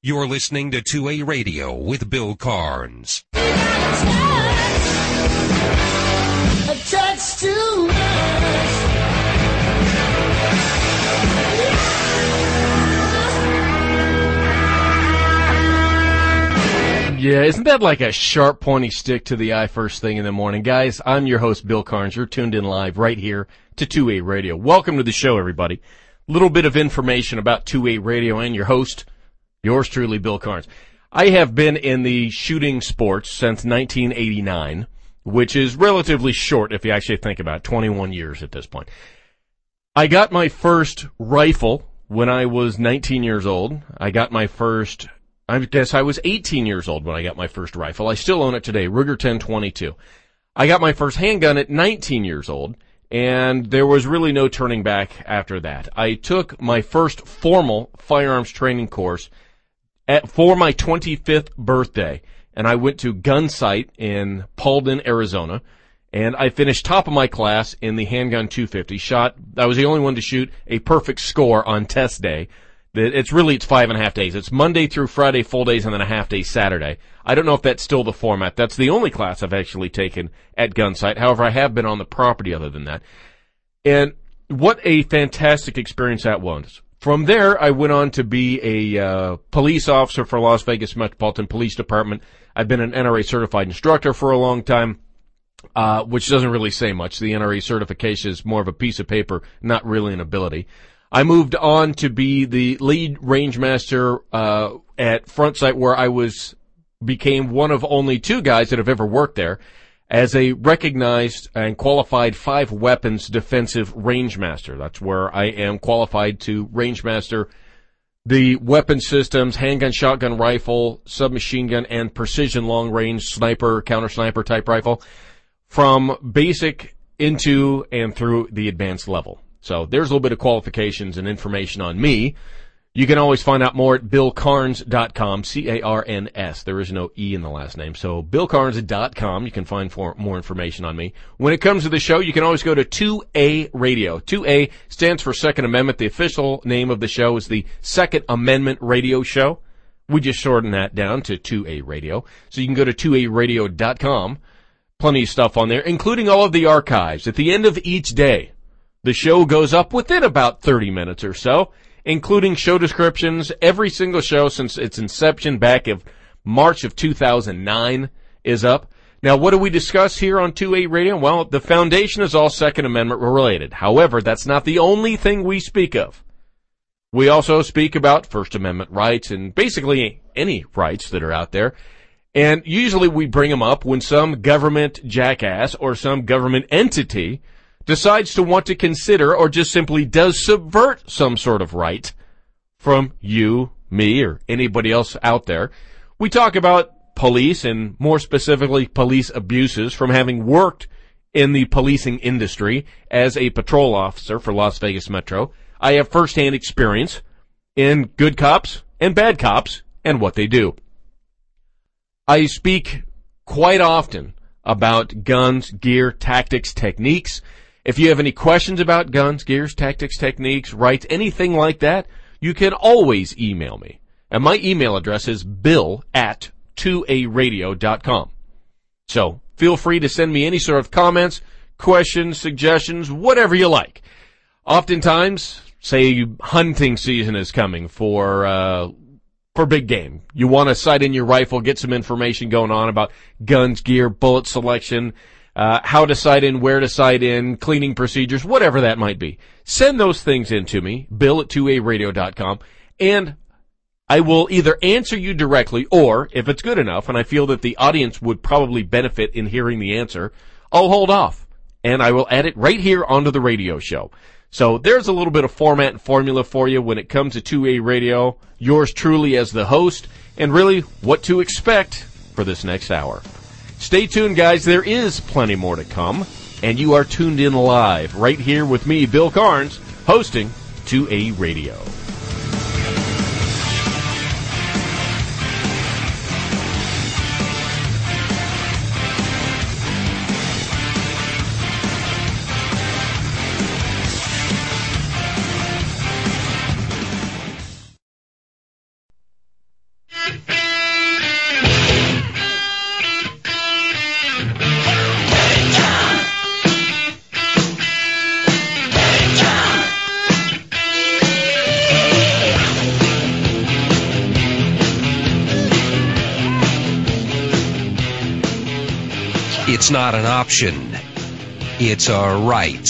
You're listening to 2A Radio with Bill Carnes. A touch too much. Yeah, isn't that like a sharp, pointy stick to the eye first thing in the morning? Guys, I'm your host, Bill Carnes. You're tuned in live right here to 2A Radio. Welcome to the show, everybody. Little bit of information about 2A Radio and your host, yours truly, Bill Carnes. I have been in the shooting sports since 1989, which is relatively short if you actually think about it, 21 years at this point. I got my first rifle when I was 19 years old. I guess I was 18 years old when I got my first rifle. I still own it today, Ruger 1022. I got my first handgun at 19 years old, and there was really no turning back after that. I took my first formal firearms training course for my 25th birthday, and I went to Gunsight in Paulden, Arizona, and I finished top of my class in the handgun 250. I was the only one to shoot a perfect score on test day. It's 5.5 days. It's Monday through Friday, full days, and then a half day Saturday. I don't know if that's still the format. That's the only class I've actually taken at Gunsight. However, I have been on the property other than that. And what a fantastic experience that was. From there, I went on to be a police officer for Las Vegas Metropolitan Police Department. I've been an NRA certified instructor for a long time, which doesn't really say much. The NRA certification is more of a piece of paper, not really an ability. I moved on to be the lead range master at Front Sight, where I became one of only two guys that have ever worked there as a recognized and qualified 5-weapons defensive range master. That's where I am qualified to range master the weapon systems, handgun, shotgun, rifle, submachine gun, and precision long-range sniper, counter-sniper type rifle from basic into and through the advanced level. So there's a little bit of qualifications and information on me. You can always find out more at BillCarnes.com, C-A-R-N-S. There is no E in the last name. So BillCarnes.com, you can find more information on me. When it comes to the show, you can always go to 2A Radio. 2A stands for Second Amendment. The official name of the show is the Second Amendment Radio Show. We just shortened that down to 2A Radio. So you can go to 2ARadio.com. Plenty of stuff on there, including all of the archives. At the end of each day, the show goes up within about 30 minutes or so, including show descriptions. Every single show since its inception back of March of 2009 is up. Now, what do we discuss here on 2A Radio? Well, the foundation is all Second Amendment related. However, that's not the only thing we speak of. We also speak about First Amendment rights and basically any rights that are out there. And usually we bring them up when some government jackass or some government entity decides to want to consider or just simply does subvert some sort of right from you, me, or anybody else out there. We talk about police and more specifically police abuses from having worked in the policing industry as a patrol officer for Las Vegas Metro. I have firsthand experience in good cops and bad cops and what they do. I speak quite often about guns, gear, tactics, techniques. If you have any questions about guns, gears, tactics, techniques, rights, anything like that, you can always email me. And my email address is bill@2aradio.com. So feel free to send me any sort of comments, questions, suggestions, whatever you like. Oftentimes, say hunting season is coming for big game. You want to sight in your rifle, get some information going on about guns, gear, bullet selection, how to sight in, where to sight in, cleaning procedures, whatever that might be. Send those things in to me, bill@2aradio.com, and I will either answer you directly or, if it's good enough, and I feel that the audience would probably benefit in hearing the answer, I'll hold off, and I will add it right here onto the radio show. So there's a little bit of format and formula for you when it comes to 2A Radio, yours truly as the host, and really what to expect for this next hour. Stay tuned, guys. There is plenty more to come, and you are tuned in live right here with me, Bill Carnes, hosting 2A Radio. It's not an option. It's a right.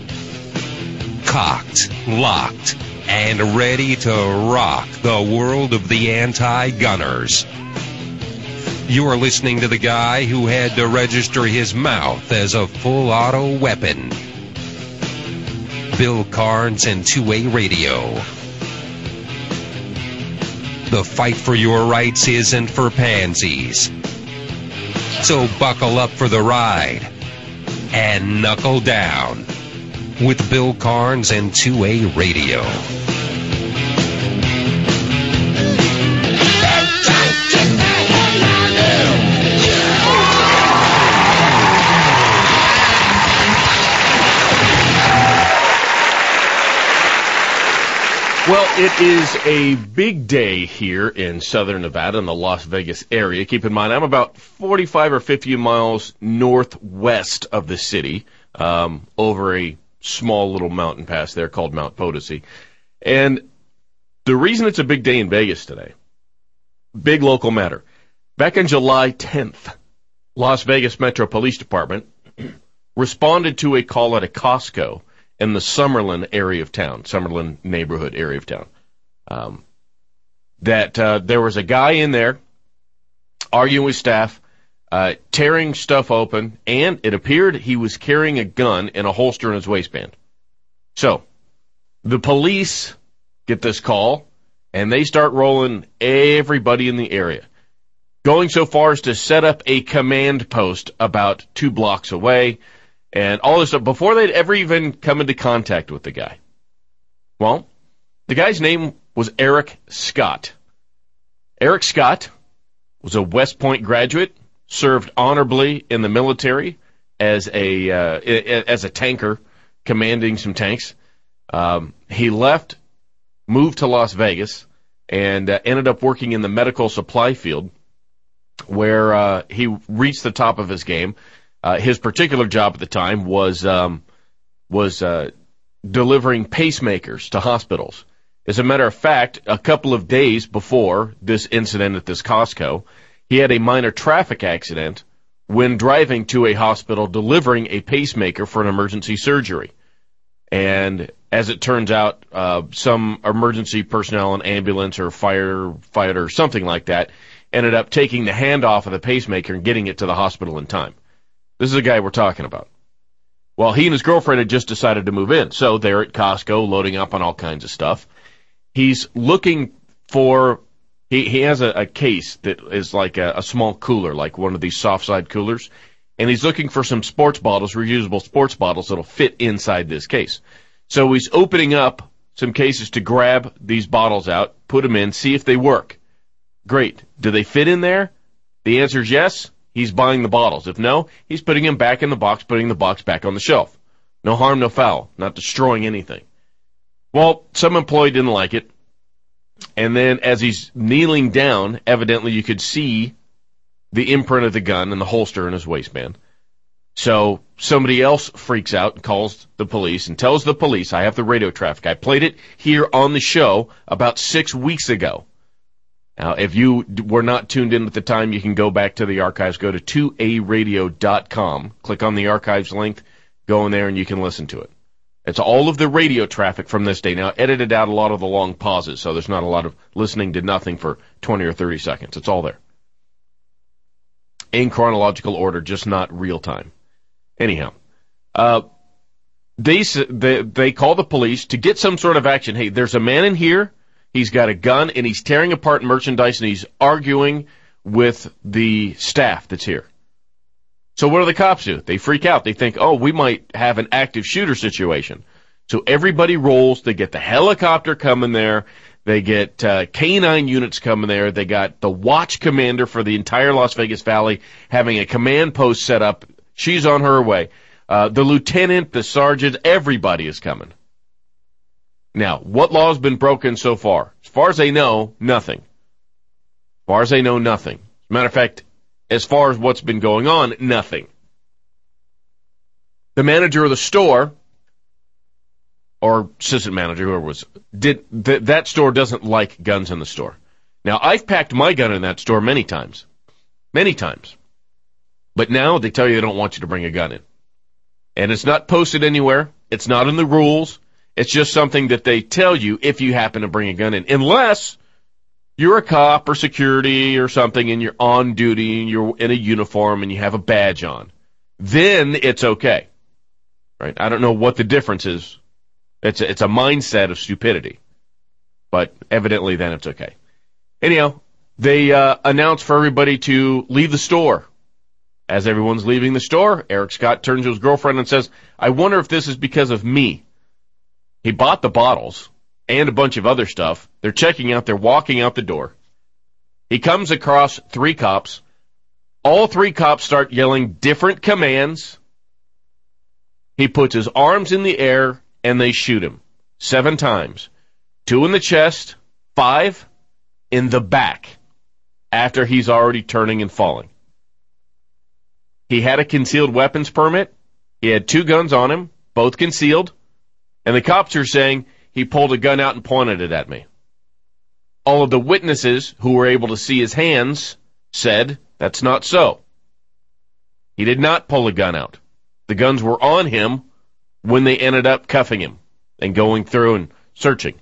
Cocked, locked, and ready to rock the world of the anti-gunners. You're listening to the guy who had to register his mouth as a full auto weapon. Bill Carnes and 2A Radio. The fight for your rights isn't for pansies. So buckle up for the ride and knuckle down with Bill Carnes and 2A Radio. Well, it is a big day here in southern Nevada in the Las Vegas area. Keep in mind, I'm about 45 or 50 miles northwest of the city, over a small little mountain pass there called Mount Potosi. And the reason it's a big day in Vegas today, big local matter. Back on July 10th, Las Vegas Metro Police Department responded to a call at a Costco in the Summerlin area of town, Summerlin neighborhood area of town, that there was a guy in there arguing with staff, tearing stuff open, and it appeared he was carrying a gun in a holster in his waistband. So, the police get this call, and they start rolling everybody in the area, going so far as to set up a command post about 2 blocks away, and all this stuff, before they'd ever even come into contact with the guy. Well, the guy's name was Eric Scott. Eric Scott was a West Point graduate, served honorably in the military as a tanker, commanding some tanks. He left, moved to Las Vegas, and ended up working in the medical supply field, where he reached the top of his game. His particular job at the time was delivering pacemakers to hospitals. As a matter of fact, a couple of days before this incident at this Costco, he had a minor traffic accident when driving to a hospital delivering a pacemaker for an emergency surgery. And as it turns out, some emergency personnel, an ambulance or firefighter or something like that, ended up taking the hand off of the pacemaker and getting it to the hospital in time. This is the guy we're talking about. Well, he and his girlfriend had just decided to move in, so they're at Costco loading up on all kinds of stuff. He's looking for, he has a case that is like a small cooler, like one of these soft side coolers, and he's looking for some sports bottles, reusable sports bottles that'll fit inside this case. So he's opening up some cases to grab these bottles out, put them in, see if they work. Great. Do they fit in there? The answer is yes. He's buying the bottles. If no, he's putting them back in the box, putting the box back on the shelf. No harm, no foul. Not destroying anything. Well, some employee didn't like it. And then as he's kneeling down, evidently you could see the imprint of the gun in the holster in his waistband. So somebody else freaks out and calls the police and tells the police, I have the radio traffic. I played it here on the show about 6 weeks ago. Now, if you were not tuned in at the time, you can go back to the archives. Go to 2aradio.com. Click on the archives link. Go in there and you can listen to it. It's all of the radio traffic from this day. Now, edited out a lot of the long pauses, so there's not a lot of listening to nothing for 20 or 30 seconds. It's all there. In chronological order, just not real time. Anyhow, they call the police to get some sort of action. Hey, there's a man in here. He's got a gun, and he's tearing apart merchandise, and he's arguing with the staff that's here. So what do the cops do? They freak out. They think, oh, we might have an active shooter situation. So everybody rolls. They get the helicopter coming there. They get K-9 units coming there. They got the watch commander for the entire Las Vegas Valley having a command post set up. She's on her way. The lieutenant, the sergeant, everybody is coming. Now, what law has been broken so far? As far as they know, nothing. far as they know, nothing. As a matter of fact, as far as what's been going on, nothing. The manager of the store, or assistant manager, whoever it was, that store doesn't like guns in the store. Now, I've packed my gun in that store many times. Many times. But now they tell you they don't want you to bring a gun in. And it's not posted anywhere. It's not in the rules. It's just something that they tell you if you happen to bring a gun in. Unless you're a cop or security or something and you're on duty and you're in a uniform and you have a badge on. Then it's okay. Right? I don't know what the difference is. It's a mindset of stupidity. But evidently then it's okay. Anyhow, they announced for everybody to leave the store. As everyone's leaving the store, Eric Scott turns to his girlfriend and says, I wonder if this is because of me. He bought the bottles and a bunch of other stuff. They're checking out. They're walking out the door. He comes across 3 cops. All 3 cops start yelling different commands. He puts his arms in the air, and they shoot him 7 times. 2 in the chest, 5 in the back, after he's already turning and falling. He had a concealed weapons permit. He had 2 guns on him, both concealed. And the cops are saying he pulled a gun out and pointed it at me. All of the witnesses who were able to see his hands said that's not so. He did not pull a gun out. The guns were on him when they ended up cuffing him and going through and searching.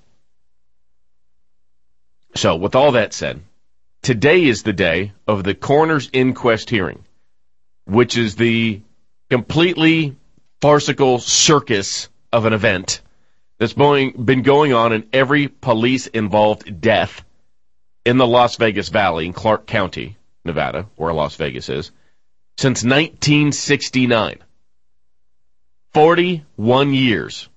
So, with all that said, today is the day of the coroner's inquest hearing, which is the completely farcical circus of an event that's been going on in every police-involved death in the Las Vegas Valley in Clark County, Nevada, where Las Vegas is, since 1969. 41 years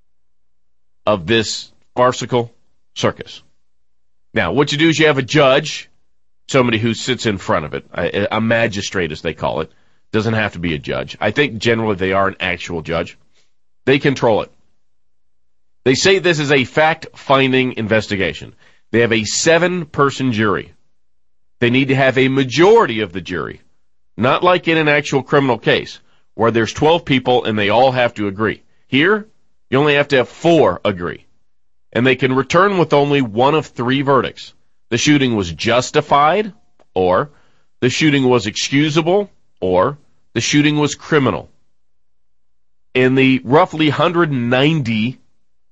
of this farcical circus. Now, what you do is you have a judge, somebody who sits in front of it, a magistrate as they call it. Doesn't have to be a judge. I think generally they are an actual judge. They control it. They say this is a fact-finding investigation. They have a 7-person jury. They need to have a majority of the jury, not like in an actual criminal case where there's 12 people and they all have to agree. Here, you only have to have 4 agree. And they can return with only one of 3 verdicts. The shooting was justified, or the shooting was excusable, or the shooting was criminal. In the roughly 190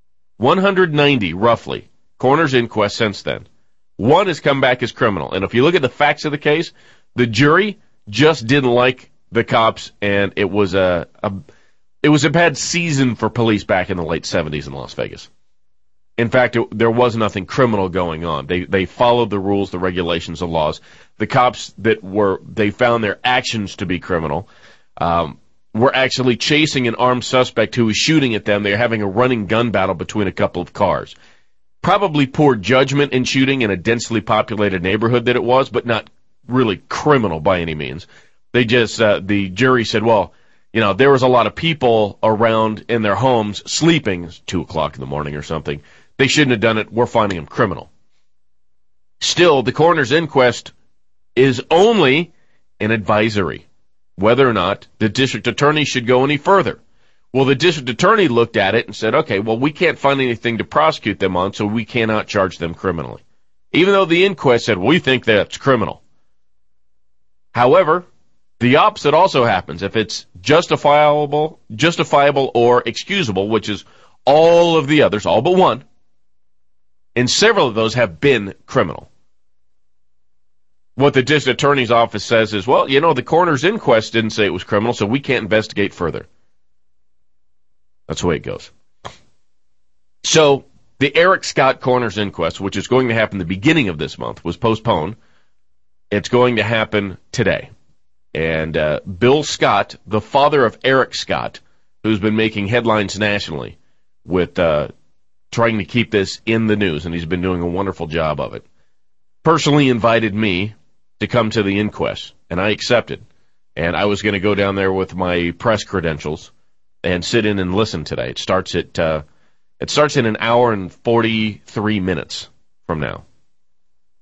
roughly, coroner's inquest since then, 1 has come back as criminal. And if you look at the facts of the case, the jury just didn't like the cops, and it was a bad season for police back in the late 70s in Las Vegas. In fact, there was nothing criminal going on. They followed the rules, the regulations, the laws. The cops they found their actions to be criminal, were actually chasing an armed suspect who was shooting at them. They were having a running gun battle between a couple of cars. Probably poor judgment in shooting in a densely populated neighborhood that it was, but not really criminal by any means. They just, the jury said, well, there was a lot of people around in their homes sleeping. It's 2 o'clock in the morning or something. They shouldn't have done it. We're finding them criminal. Still, the coroner's inquest is only an advisory, whether or not the district attorney should go any further. Well, the district attorney looked at it and said, okay, well, we can't find anything to prosecute them on, so we cannot charge them criminally. Even though the inquest said, we think that's criminal. However, the opposite also happens. If it's justifiable or excusable, which is all of the others, all but 1, and several of those have been criminal. What the district attorney's office says is, well, the coroner's inquest didn't say it was criminal, so we can't investigate further. That's the way it goes. So, the Eric Scott coroner's inquest, which is going to happen the beginning of this month, was postponed. It's going to happen today. And Bill Scott, the father of Eric Scott, who's been making headlines nationally with trying to keep this in the news, and he's been doing a wonderful job of it, personally invited me to come to the inquest, and I accepted. And I was going to go down there with my press credentials and sit in and listen today. It starts in an hour and 43 minutes from now.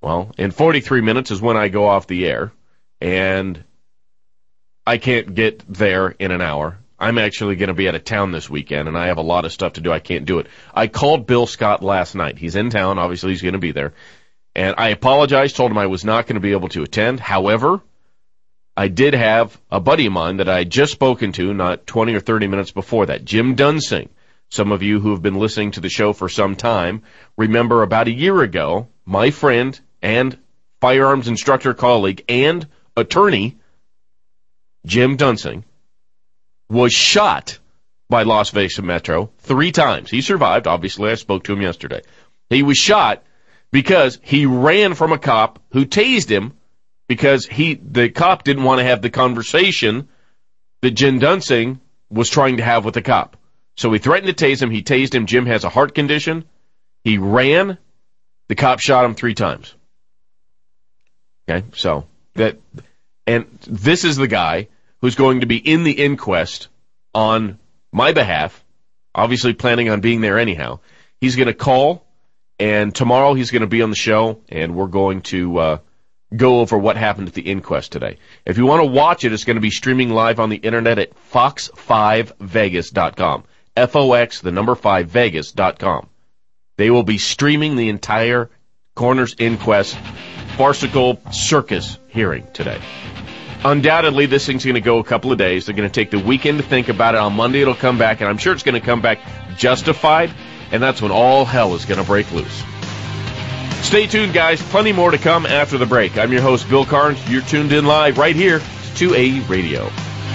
Well, in 43 minutes is when I go off the air, and I can't get there in an hour. I'm actually going to be out of town this weekend, and I have a lot of stuff to do. I can't do it. I called Bill Scott last night. He's in town. Obviously, he's going to be there. And I apologized, told him I was not going to be able to attend. However, I did have a buddy of mine that I had just spoken to not 20 or 30 minutes before that, Jim Dunsing. Some of you who have been listening to the show for some time remember about a year ago, my friend and firearms instructor colleague and attorney, Jim Dunsing, was shot by Las Vegas Metro 3 times. He survived. Obviously, I spoke to him yesterday. He was shot because he ran from a cop who tased him because the cop didn't want to have the conversation that Jim Dunsing was trying to have with the cop. So he threatened to tase him. He tased him. Jim has a heart condition. He ran. The cop shot him 3 times. Okay, so and this is the guy who's going to be in the inquest on my behalf, obviously planning on being there anyhow. He's going to call, and tomorrow he's going to be on the show, and we're going to go over what happened at the inquest today. If you want to watch it, it's going to be streaming live on the internet at fox5vegas.com. FOX5Vegas.com. They will be streaming the entire Coroner's Inquest farcical circus hearing today. Undoubtedly, this thing's going to go a couple of days. They're going to take the weekend to think about it. On Monday, it'll come back, and I'm sure it's going to come back justified, and that's when all hell is going to break loose. Stay tuned, guys. Plenty more to come after the break. I'm your host, Bill Carnes. You're tuned in live right here to 2A Radio.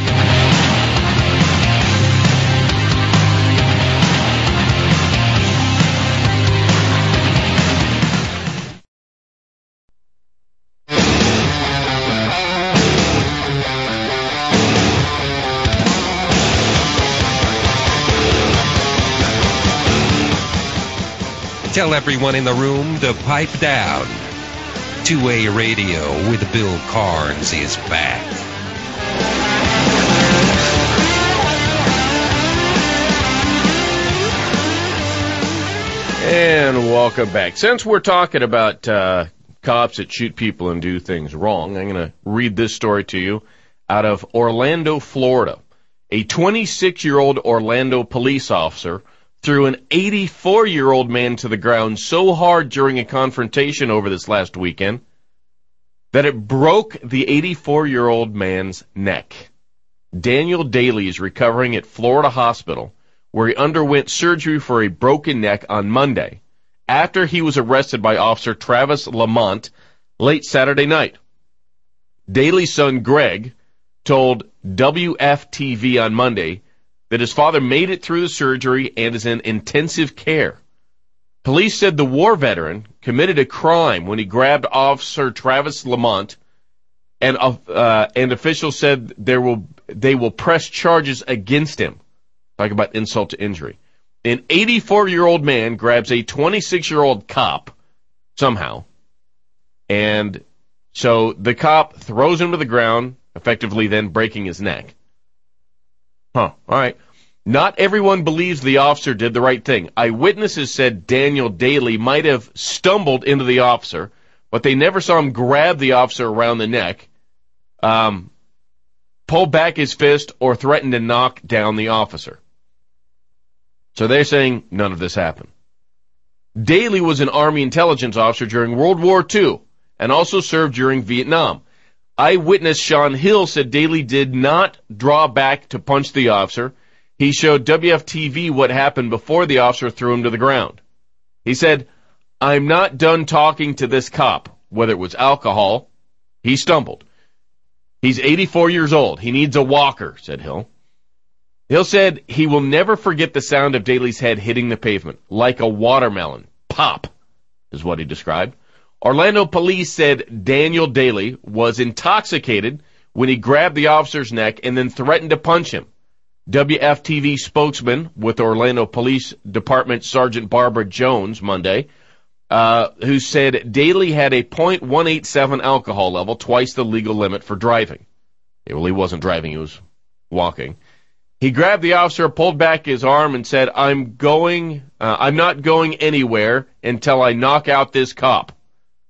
Tell everyone in the room to pipe down. 2A Radio with Bill Carnes is back. And welcome back. Since we're talking about cops that shoot people and do things wrong, I'm going to read this story to you out of Orlando, Florida. A 26-year-old Orlando police officer threw an 84-year-old man to the ground so hard during a confrontation over this last weekend that it broke the 84-year-old man's neck. Daniel Daly is recovering at Florida Hospital, where he underwent surgery for a broken neck on Monday, after he was arrested by Officer Travis Lamont late Saturday night. Daly's son, Greg, told WFTV on Monday that his father made it through the surgery and is in intensive care. Police said the war veteran committed a crime when he grabbed Officer Travis Lamont, and officials said they will press charges against him. Talk about insult to injury. An 84-year-old man grabs a 26-year-old cop somehow, and so the cop throws him to the ground, effectively then breaking his neck. All right. Not everyone believes the officer did the right thing. Eyewitnesses said Daniel Daly might have stumbled into the officer, but they never saw him grab the officer around the neck, pull back his fist, or threaten to knock down the officer. So they're saying none of this happened. Daly was an Army intelligence officer during World War II and also served during Vietnam. Eyewitness Sean Hill said Daly did not draw back to punch the officer. He showed WFTV what happened before the officer threw him to the ground. He said, "I'm not done talking to this cop," whether it was alcohol. He stumbled. He's 84 years old. He needs a walker, said Hill. Hill said he will never forget the sound of Daly's head hitting the pavement, like a watermelon. Pop, is what he described. Orlando police said Daniel Daly was intoxicated when he grabbed the officer's neck and then threatened to punch him. WFTV spokesman with Orlando Police Department Sergeant Barbara Jones Monday, who said Daly had a .187 alcohol level, twice the legal limit for driving. Well, he wasn't driving, he was walking. He grabbed the officer, pulled back his arm, and said, I'm not going anywhere until I knock out this cop.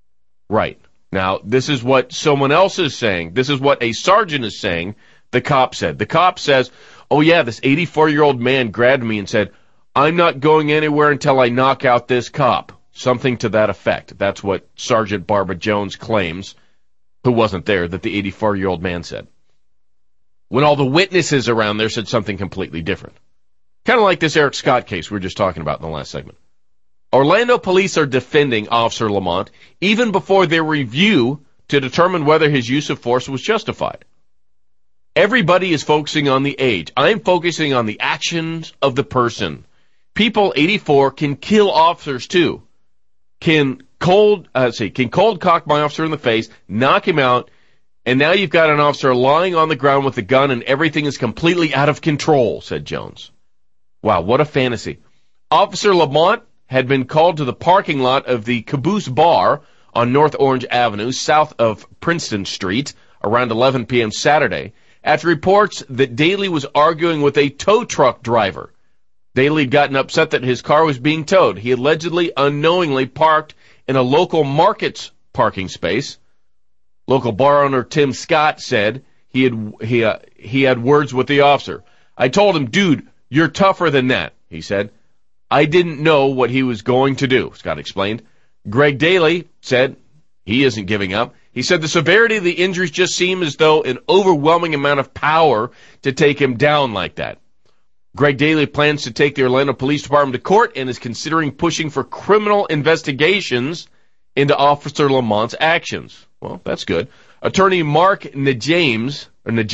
Right. Now, this is what someone else is saying. This is what a sergeant is saying, the cop said. The cop says, oh yeah, this 84-year-old man grabbed me and said, I'm not going anywhere until I knock out this cop. Something to that effect. That's what Sergeant Barbara Jones claims, who wasn't there, that the 84-year-old man said. When all the witnesses around there said something completely different. Kind of like this Eric Scott case we were just talking about in the last segment. Orlando police are defending Officer Lamont even before their review to determine whether his use of force was justified. Everybody is focusing on the age. I'm focusing on the actions of the person. People 84 can kill officers too. Can cold cock my officer in the face, knock him out, and now you've got an officer lying on the ground with a gun and everything is completely out of control, said Jones. Wow, what a fantasy. Officer Lamont had been called to the parking lot of the Caboose Bar on North Orange Avenue, south of Princeton Street, around 11 p.m. Saturday, after reports that Daly was arguing with a tow truck driver. Daly had gotten upset that his car was being towed. He allegedly unknowingly parked in a local market's parking space. Local bar owner Tim Scott said he had words with the officer. I told him, dude, you're tougher than that, he said. I didn't know what he was going to do, Scott explained. Greg Daly said he isn't giving up. He said the severity of the injuries just seemed as though an overwhelming amount of power to take him down like that. Greg Daly plans to take the Orlando Police Department to court and is considering pushing for criminal investigations into Officer Lamont's actions. Well, that's good. Attorney Mark Najame,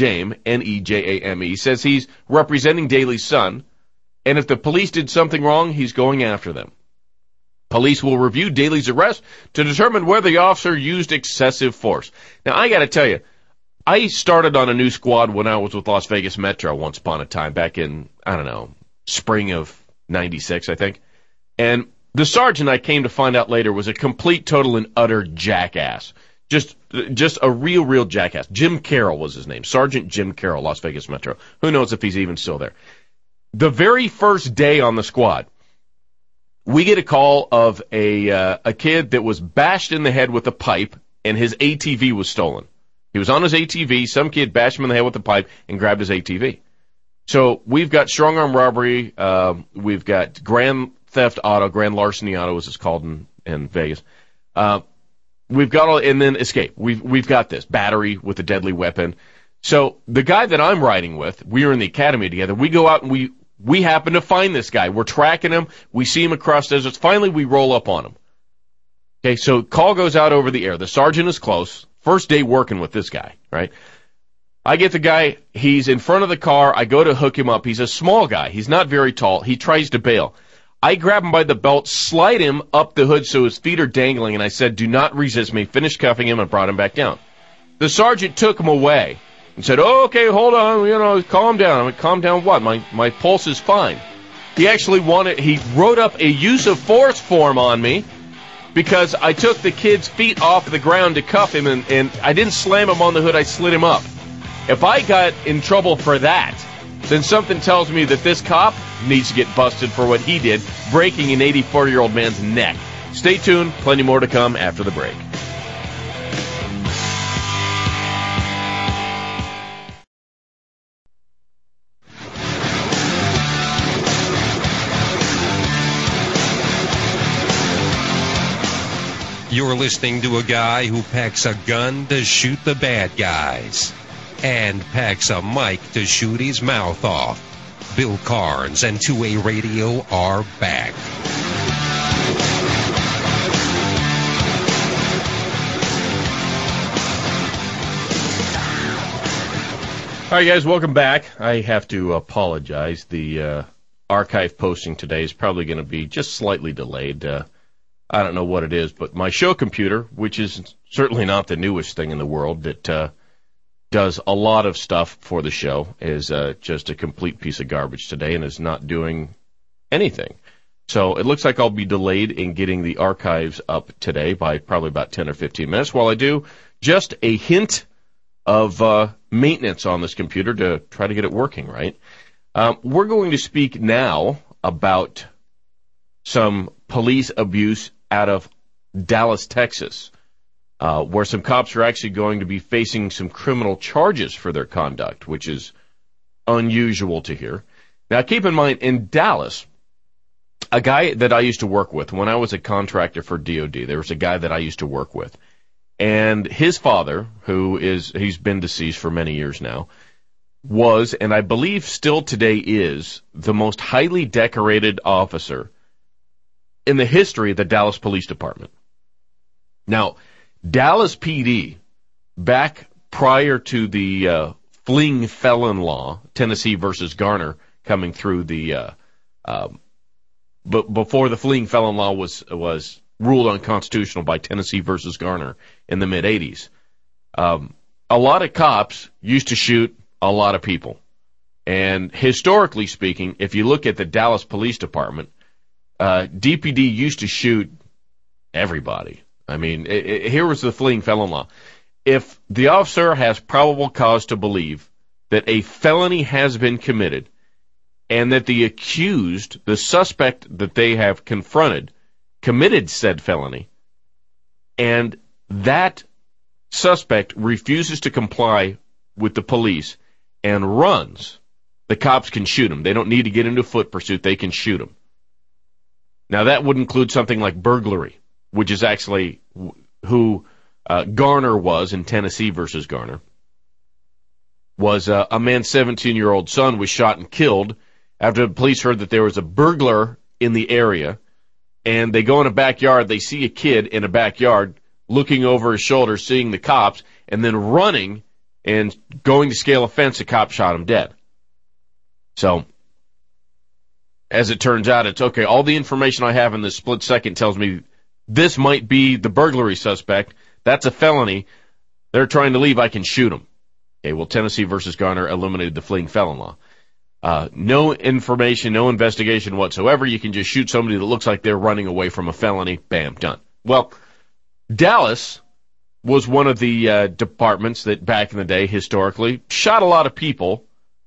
Nejame, says he's representing Daly's son, and if the police did something wrong, he's going after them. Police will review Daly's arrest to determine whether the officer used excessive force. Now, I got to tell you, I started on a new squad when I was with Las Vegas Metro once upon a time, back in, spring of 96, I think. And the sergeant I came to find out later was a complete, total, and utter jackass. Just a real jackass. Jim Carroll was his name. Sergeant Jim Carroll, Las Vegas Metro. Who knows if he's even still there. The very first day on the squad, we get a call of a kid that was bashed in the head with a pipe and his ATV was stolen. He was on his ATV, some kid bashed him in the head with a pipe and grabbed his ATV. So we've got strong arm robbery, we've got grand theft auto, grand larceny auto as it's called in Vegas. We've got all, and then escape. We've got this, battery with a deadly weapon. So the guy that I'm riding with, we were in the academy together, we go out and we happen to find this guy. We're tracking him. We see him across deserts. Finally, we roll up on him. Okay, so call goes out over the air. The sergeant is close. First day working with this guy, right? I get the guy. He's in front of the car. I go to hook him up. He's a small guy. He's not very tall. He tries to bail. I grab him by the belt, slide him up the hood so his feet are dangling, and I said, do not resist me. Finished cuffing him and brought him back down. The sergeant took him away and said, oh, okay, hold on, calm down. I went, calm down what? My pulse is fine. He actually he wrote up a use of force form on me because I took the kid's feet off the ground to cuff him, and I didn't slam him on the hood, I slid him up. If I got in trouble for that, then something tells me that this cop needs to get busted for what he did, breaking an 84-year-old man's neck. Stay tuned, plenty more to come after the break. You're listening to a guy who packs a gun to shoot the bad guys and packs a mic to shoot his mouth off. Bill Carnes and 2A Radio are back. All right, guys, welcome back. I have to apologize. The archive posting today is probably going to be just slightly delayed. I don't know what it is, but my show computer, which is certainly not the newest thing in the world, that does a lot of stuff for the show, is just a complete piece of garbage today and is not doing anything. So it looks like I'll be delayed in getting the archives up today by probably about 10 or 15 minutes. While I do, just a hint of maintenance on this computer to try to get it working right. We're going to speak now about some police abuse out of Dallas, Texas. where some cops are actually going to be facing some criminal charges for their conduct, which is unusual to hear. Now, keep in mind, in Dallas, a guy that I used to work with, when I was a contractor for DOD, there was a guy that I used to work with. And his father, he's been deceased for many years now, was, and I believe still today is, the most highly decorated officer in the history of the Dallas Police Department. Now, Dallas PD, back prior to the fleeing felon law, Tennessee versus Garner, coming through the before the fleeing felon law was ruled unconstitutional by Tennessee versus Garner in the mid-'80s. A lot of cops used to shoot a lot of people. And historically speaking, if you look at the Dallas Police Department, DPD used to shoot everybody. I mean, here was the fleeing felon law. If the officer has probable cause to believe that a felony has been committed and that the accused, the suspect that they have confronted, committed said felony, and that suspect refuses to comply with the police and runs, the cops can shoot him. They don't need to get into a foot pursuit. They can shoot him. Now, that would include something like burglary, which is actually who Garner was in Tennessee versus Garner. Was a man's 17-year-old son was shot and killed after the police heard that there was a burglar in the area, and they go in a backyard, they see a kid in a backyard looking over his shoulder, seeing the cops, and then running and going to scale a fence. The cop shot him dead. So, as it turns out, it's okay. All the information I have in this split second tells me this might be the burglary suspect. That's a felony. They're trying to leave. I can shoot them. Okay, well, Tennessee versus Garner eliminated the fleeing felon law. No information, no investigation whatsoever. You can just shoot somebody that looks like they're running away from a felony. Bam, done. Well, Dallas was one of the departments that back in the day, historically, shot a lot of people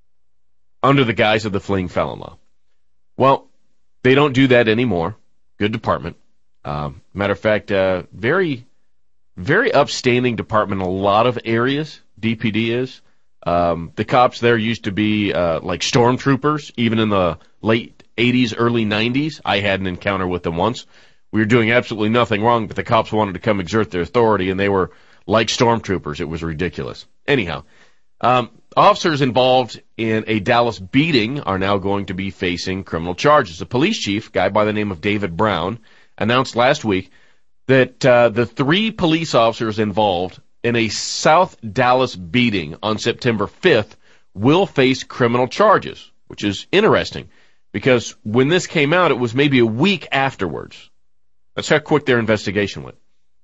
under the guise of the fleeing felon law. Well, they don't do that anymore. Good department. Matter of fact, very, very upstanding department in a lot of areas, DPD is. The cops there used to be like stormtroopers, even in the late 80s, early 90s. I had an encounter with them once. We were doing absolutely nothing wrong, but the cops wanted to come exert their authority, and they were like stormtroopers. It was ridiculous. Anyhow, officers involved in a Dallas beating are now going to be facing criminal charges. The police chief, a guy by the name of David Brown, announced last week that the 3 police officers involved in a South Dallas beating on September 5th will face criminal charges, which is interesting because when this came out, it was maybe a week afterwards. That's how quick their investigation went.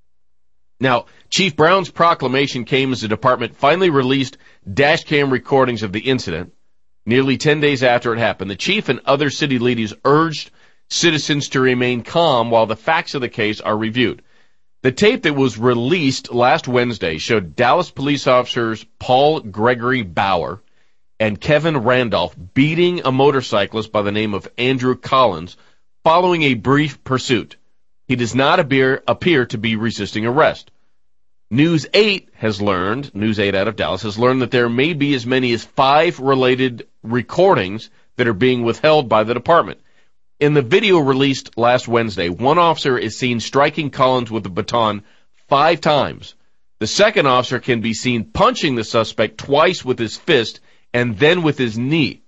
Now, Chief Brown's proclamation came as the department finally released dash cam recordings of the incident. Nearly 10 days after it happened, the chief and other city leaders urged citizens to remain calm while the facts of the case are reviewed. The tape that was released last Wednesday showed Dallas police officers Paul Gregory Bauer and Kevin Randolph beating a motorcyclist by the name of Andrew Collins following a brief pursuit. He does not appear to be resisting arrest. News 8 out of Dallas has learned that there may be as many as 5 related recordings that are being withheld by the department. In the video released last Wednesday, one officer is seen striking Collins with a baton 5 times. The second officer can be seen punching the suspect twice with his fist and then with his knee.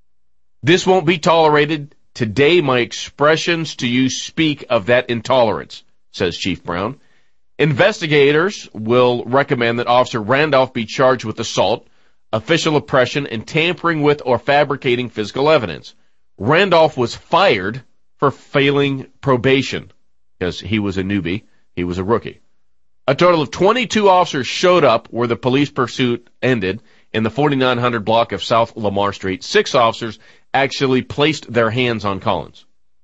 This won't be tolerated. Today, my expressions to you speak of that intolerance, says Chief Brown. Investigators will recommend that Officer Randolph be charged with assault, official oppression, and tampering with or fabricating physical evidence. Randolph was fired for failing probation because he was a newbie. He was a rookie. A total of 22 officers showed up where the police pursuit ended in the 4900 block of South Lamar Street. 6 officers actually placed their hands on Collins.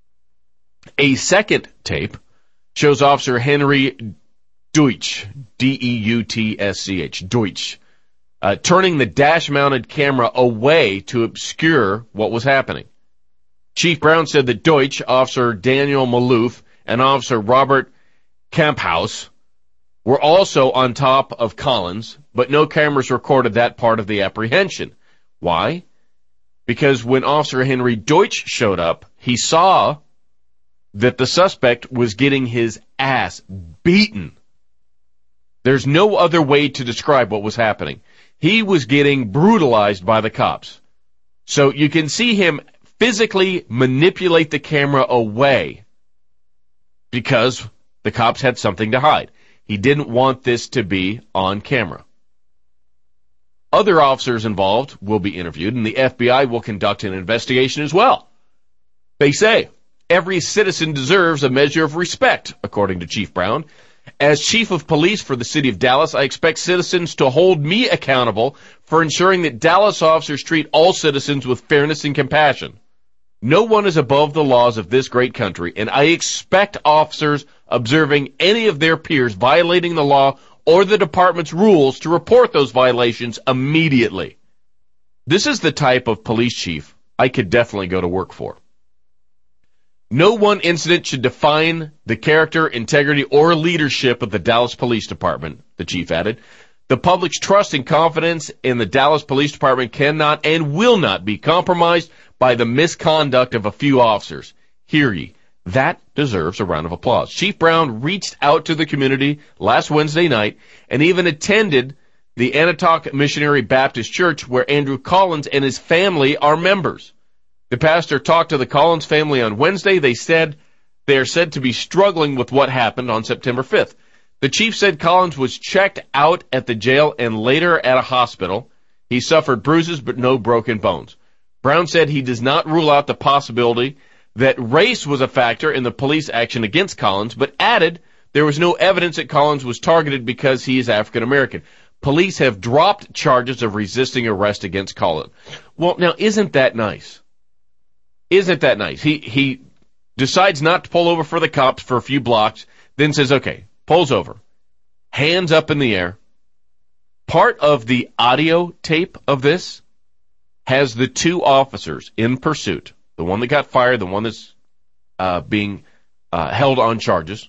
A second tape shows Officer Henry Deutsch, D-E-U-T-S-C-H, Deutsch, turning the dash-mounted camera away to obscure what was happening. Chief Brown said that Deutsch, Officer Daniel Maloof, and Officer Robert Kamphaus were also on top of Collins, but no cameras recorded that part of the apprehension. Why? Because when Officer Henry Deutsch showed up, he saw that the suspect was getting his ass beaten. There's no other way to describe what was happening. He was getting brutalized by the cops. So you can see him physically manipulate the camera away because the cops had something to hide. He didn't want this to be on camera. Other officers involved will be interviewed, and the FBI will conduct an investigation as well. They say every citizen deserves a measure of respect, according to Chief Brown. As chief of police for the city of Dallas, I expect citizens to hold me accountable for ensuring that Dallas officers treat all citizens with fairness and compassion. No one is above the laws of this great country, and I expect officers observing any of their peers violating the law or the department's rules to report those violations immediately. This is the type of police chief I could definitely go to work for. No one incident should define the character, integrity, or leadership of the Dallas Police Department, the chief added. The public's trust and confidence in the Dallas Police Department cannot and will not be compromised by the misconduct of a few officers. Hear ye. That deserves a round of applause. Chief Brown reached out to the community last Wednesday night and even attended the Anatoc Missionary Baptist Church where Andrew Collins and his family are members. The pastor talked to the Collins family on Wednesday. They are said to be struggling with what happened on September 5th. The chief said Collins was checked out at the jail and later at a hospital. He suffered bruises but no broken bones. Brown said he does not rule out the possibility that race was a factor in the police action against Collins, but added there was no evidence that Collins was targeted because he is African American. Police have dropped charges of resisting arrest against Collins. Well, now, isn't that nice? Isn't that nice? He decides not to pull over for the cops for a few blocks, then says, okay, pulls over, hands up in the air. Part of the audio tape of this has the two officers in pursuit, the one that got fired, the one that's being held on charges,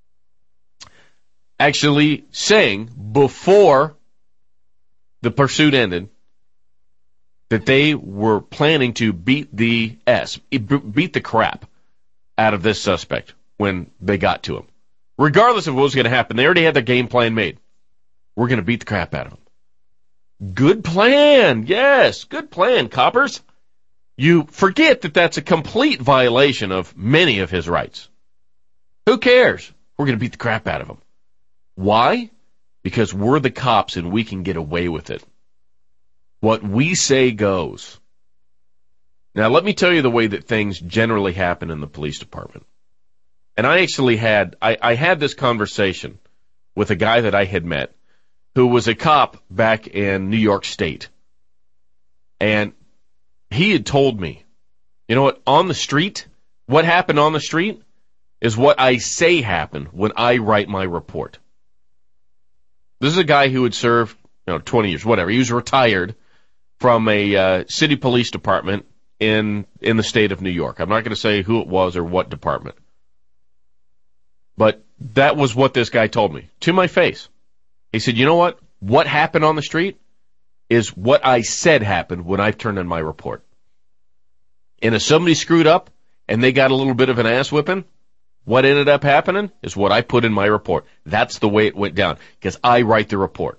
actually saying before the pursuit ended that they were planning to beat the crap out of this suspect when they got to him. Regardless of what was going to happen, they already had their game plan made. We're going to beat the crap out of him. Good plan. Yes, good plan, coppers. You forget that that's a complete violation of many of his rights. Who cares? We're going to beat the crap out of him. Why? Because we're the cops and we can get away with it. What we say goes. Now, let me tell you the way that things generally happen in the police department. And I actually had this conversation with a guy that I had met who was a cop back in New York State. And he had told me, you know what, on the street, what happened on the street is what I say happened when I write my report. This is a guy who had served, 20 years, whatever. He was retired from a city police department in the state of New York. I'm not going to say who it was or what department. But that was what this guy told me, to my face. He said, you know what? What happened on the street is what I said happened when I turned in my report. And if somebody screwed up and they got a little bit of an ass whipping, what ended up happening is what I put in my report. That's the way it went down, because I write the report.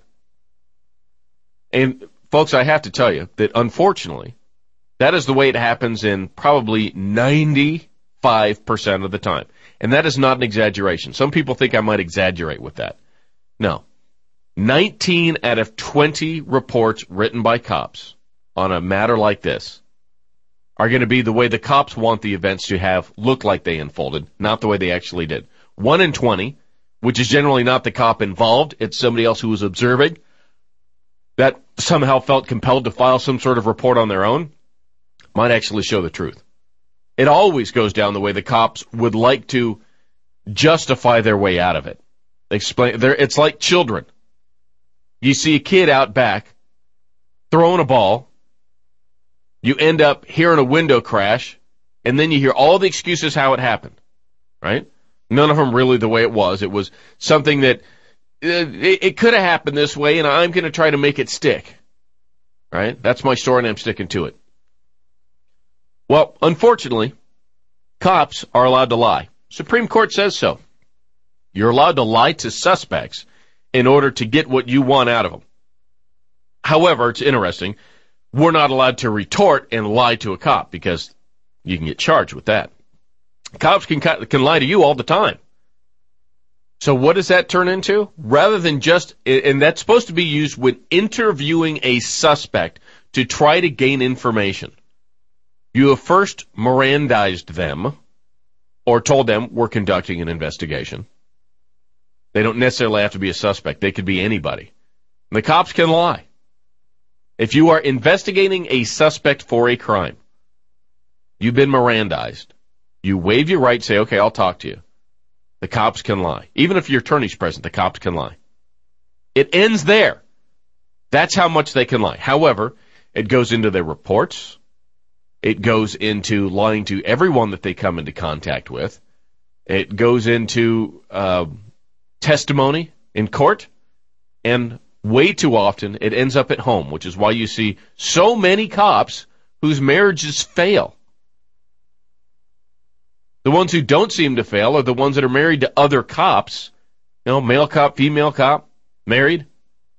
And, folks, I have to tell you that, unfortunately, that is the way it happens in probably 95% of the time. And that is not an exaggeration. Some people think I might exaggerate with that. No. 19 out of 20 reports written by cops on a matter like this are going to be the way the cops want the events to have look like they unfolded, not the way they actually did. 1 in 20, which is generally not the cop involved, it's somebody else who was observing, that somehow felt compelled to file some sort of report on their own, might actually show the truth. It always goes down the way the cops would like to justify their way out of it. It's like children. You see a kid out back throwing a ball, you end up hearing a window crash, and then you hear all the excuses how it happened, right? None of them really the way it was. It was something that it could have happened this way, and I'm going to try to make it stick. Right? That's my story, and I'm sticking to it. Well, unfortunately, cops are allowed to lie. Supreme Court says so. You're allowed to lie to suspects in order to get what you want out of them. However, it's interesting, we're not allowed to retort and lie to a cop because you can get charged with that. Cops can lie to you all the time. So what does that turn into? Rather than just, and that's supposed to be used when interviewing a suspect to try to gain information. You have first Mirandized them or told them we're conducting an investigation. They don't necessarily have to be a suspect. They could be anybody. The cops can lie. If you are investigating a suspect for a crime, you've been Mirandized. You waive your right, say, okay, I'll talk to you. The cops can lie. Even if your attorney's present, the cops can lie. It ends there. That's how much they can lie. However, it goes into their reports. It goes into lying to everyone that they come into contact with. It goes into testimony in court. And way too often, it ends up at home, which is why you see so many cops whose marriages fail. The ones who don't seem to fail are the ones that are married to other cops, male cop, female cop, married.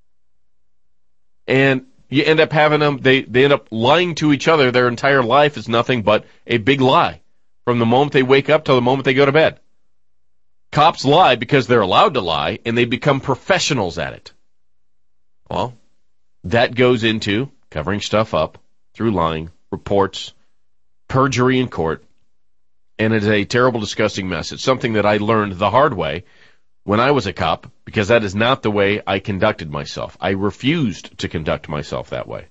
And you end up having them, they end up lying to each other. Their entire life is nothing but a big lie from the moment they wake up till the moment they go to bed. Cops lie because they're allowed to lie, and they become professionals at it. Well, that goes into covering stuff up through lying, reports, perjury in court, and it's a terrible, disgusting mess. It's something that I learned the hard way when I was a cop, because that is not the way I conducted myself. I refused to conduct myself that way.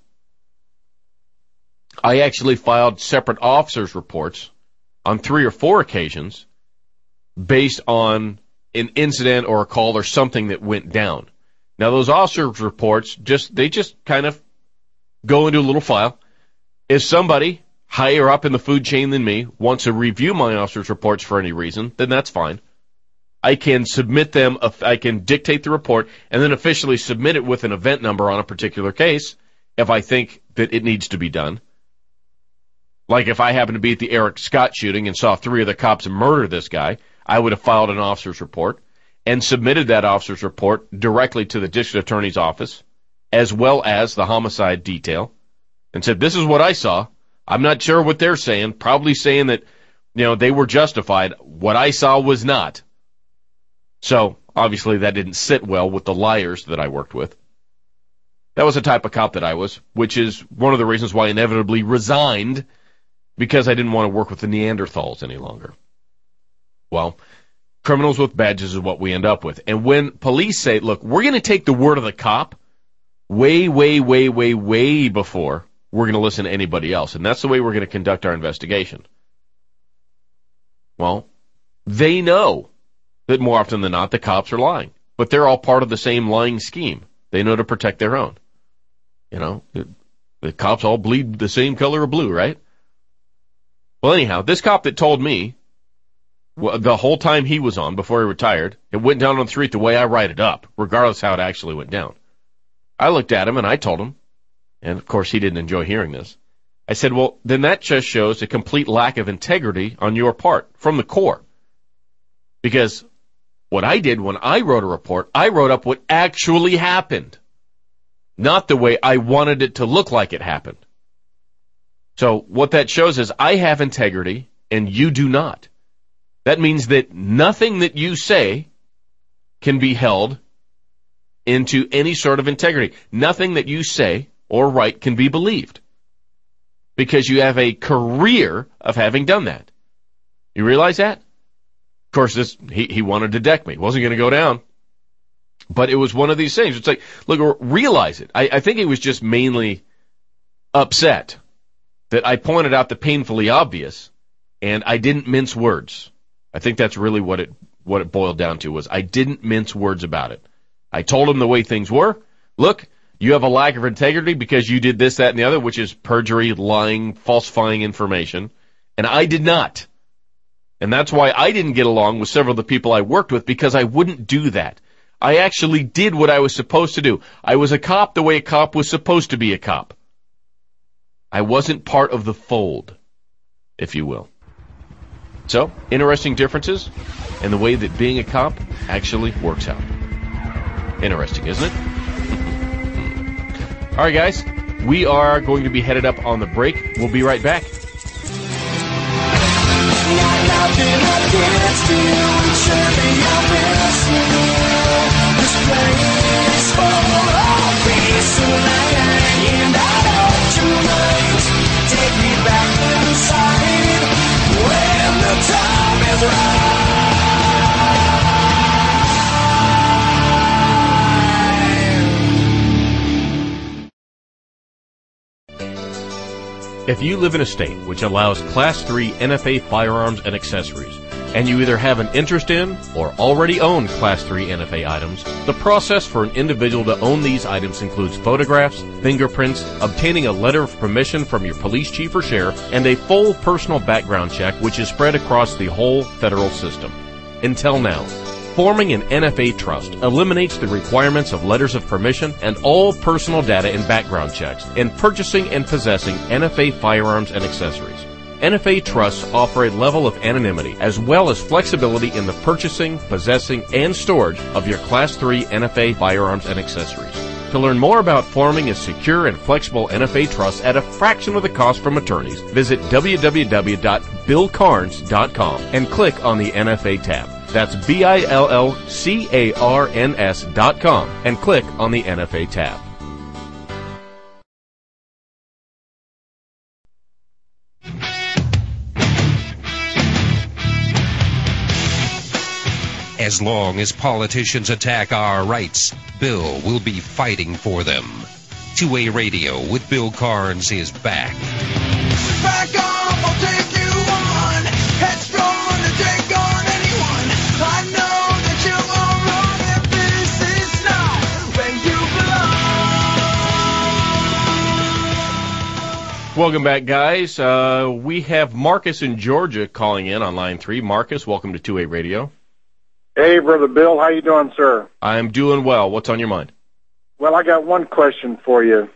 I actually filed separate officers' reports on 3 or 4 occasions based on an incident or a call or something that went down. Now, those officers' reports, they just kind of go into a little file. If somebody higher up in the food chain than me wants to review my officers' reports for any reason, then that's fine. I can submit them, I can dictate the report, and then officially submit it with an event number on a particular case if I think that it needs to be done. Like if I happen to be at the Eric Scott shooting and saw 3 of the cops murder this guy, I would have filed an officer's report and submitted that officer's report directly to the district attorney's office, as well as the homicide detail, and said, this is what I saw. I'm not sure what they're saying, probably saying that, they were justified. What I saw was not. So, obviously, that didn't sit well with the liars that I worked with. That was the type of cop that I was, which is one of the reasons why I inevitably resigned, because I didn't want to work with the Neanderthals any longer. Well, criminals with badges is what we end up with. And when police say, look, we're going to take the word of the cop way, way, way, way, way before we're going to listen to anybody else. And that's the way we're going to conduct our investigation. Well, they know that more often than not the cops are lying. But they're all part of the same lying scheme. They know to protect their own. The cops all bleed the same color of blue, right? Well, anyhow, this cop that told me the whole time he was on, before he retired, it went down on the street the way I write it up, regardless how it actually went down. I looked at him and I told him, and of course he didn't enjoy hearing this, I said, well, then that just shows a complete lack of integrity on your part, from the core. Because what I did when I wrote a report, I wrote up what actually happened, not the way I wanted it to look like it happened. So what that shows is I have integrity and you do not. That means that nothing that you say can be held into any sort of integrity. Nothing that you say or write can be believed, because you have a career of having done that. You realize that? Of course, he wanted to deck me. It wasn't going to go down. But it was one of these things. It's like, look, realize it. I think he was just mainly upset that I pointed out the painfully obvious, and I didn't mince words. I think that's really what it boiled down to, was I didn't mince words about it. I told him the way things were. Look, you have a lack of integrity because you did this, that, and the other, which is perjury, lying, falsifying information, and I did not. And that's why I didn't get along with several of the people I worked with, because I wouldn't do that. I actually did what I was supposed to do. I was a cop the way a cop was supposed to be a cop. I wasn't part of the fold, if you will. So, interesting differences in the way that being a cop actually works out. Interesting, isn't it? All right, guys. We are going to be headed up on the break. We'll be right back. If you live in a state which allows Class 3 NFA firearms and accessories, and you either have an interest in or already own Class 3 NFA items, the process for an individual to own these items includes photographs, fingerprints, obtaining a letter of permission from your police chief or sheriff, and a full personal background check which is spread across the whole federal system. Until now, forming an NFA trust eliminates the requirements of letters of permission and all personal data and background checks in purchasing and possessing NFA firearms and accessories. NFA trusts offer a level of anonymity as well as flexibility in the purchasing, possessing, and storage of your Class 3 NFA firearms and accessories. To learn more about forming a secure and flexible NFA trust at a fraction of the cost from attorneys, visit www.billcarns.com and click on the NFA tab. That's BILLCARNS.com and click on the NFA tab. As long as politicians attack our rights, Bill will be fighting for them. 2A Radio with Bill Carnes is back. Back off, I'll take you on. Headstrong to take on anyone. I know that you are wrong if this is not where you belong. Welcome back, guys. We have Marcus in Georgia calling in on line 3. Marcus, welcome to 2A Radio. Hey, Brother Bill. How you doing, sir? I'm doing well. What's on your mind? Well, I got one question for you.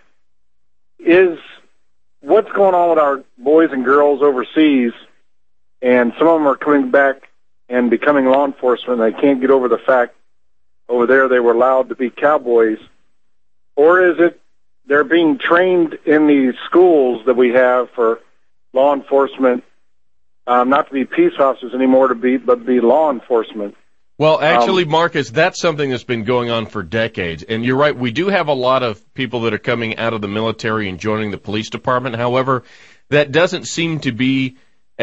What's going on with our boys and girls overseas, and some of them are coming back and becoming law enforcement, and they can't get over the fact over there they were allowed to be cowboys? Or is it they're being trained in these schools that we have for law enforcement, not to be peace officers anymore, but be law enforcement? Well, actually, Marcus, that's something that's been going on for decades. And you're right, we do have a lot of people that are coming out of the military and joining the police department. However, that doesn't seem to be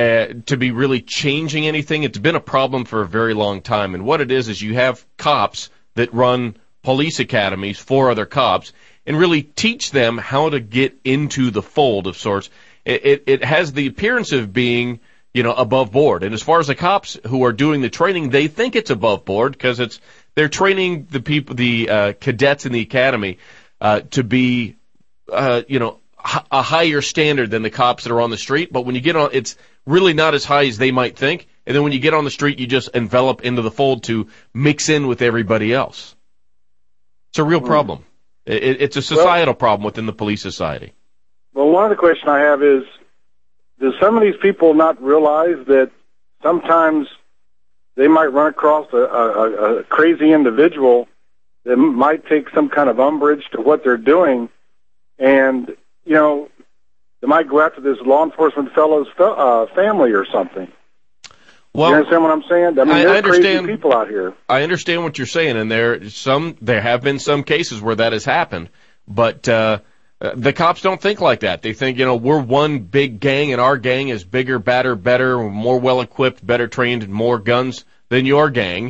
really changing anything. It's been a problem for a very long time. And what it is you have cops that run police academies for other cops and really teach them how to get into the fold of sorts. It has the appearance of being, above board. And as far as the cops who are doing the training, they think it's above board because they're training the people, the cadets in the academy, to be, a higher standard than the cops that are on the street. But when you get on, it's really not as high as they might think. And then when you get on the street, you just envelop into the fold to mix in with everybody else. It's a real problem. It's a societal problem within the police society. Well, one of the questions I have is, do some of these people not realize that sometimes they might run across a crazy individual that might take some kind of umbrage to what they're doing, and, they might go after this law enforcement fellow's family or something? Well, you understand what I'm saying? I mean, there's crazy people out here. I understand what you're saying, and there have been some cases where that has happened, but the cops don't think like that. They think, we're one big gang, and our gang is bigger, badder, better, more well-equipped, better trained, and more guns than your gang.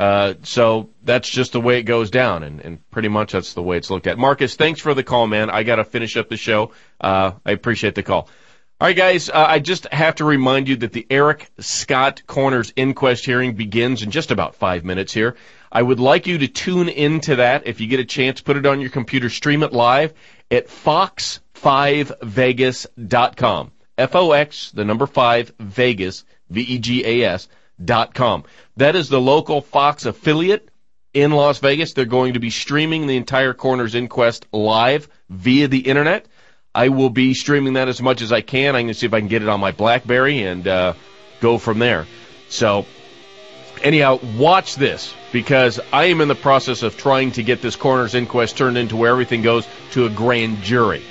So that's just the way it goes down, and pretty much that's the way it's looked at. Marcus, thanks for the call, man. I got to finish up the show. I appreciate the call. All right, guys, I just have to remind you that the Eric Scott Corners inquest hearing begins in just about 5 minutes here. I would like you to tune into that. If you get a chance, put it on your computer, stream it live at fox5vegas.com. FOX, the number 5, Vegas, VEGAS.com. That is the local Fox affiliate. in Las Vegas. They're going to be streaming the entire coroner's inquest live via the internet. I will be streaming that as much as I can. I'm going to see if I can get it on my BlackBerry and go from there. So, anyhow, watch this, because I am in the process of trying to get this coroner's inquest turned into where everything goes to a grand jury.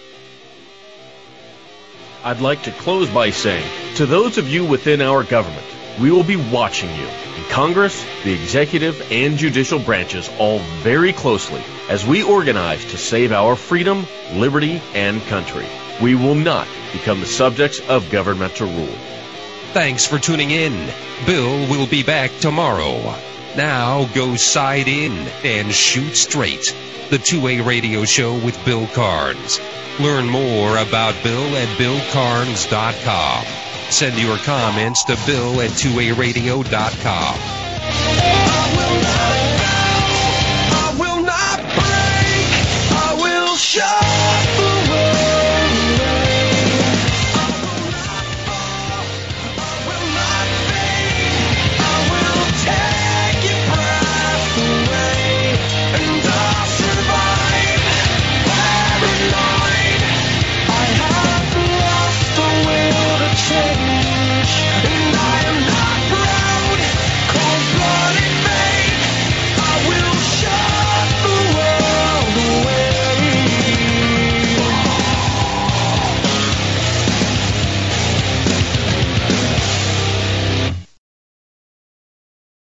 I'd like to close by saying, to those of you within our government, we will be watching you in Congress, the executive, and judicial branches all very closely as we organize to save our freedom, liberty, and country. We will not become the subjects of governmental rule. Thanks for tuning in. Bill will be back tomorrow. Now go side in and shoot straight. The 2A Radio Show with Bill Carnes. Learn more about Bill at BillCarnes.com. Send your comments to Bill at 2ARadio.com.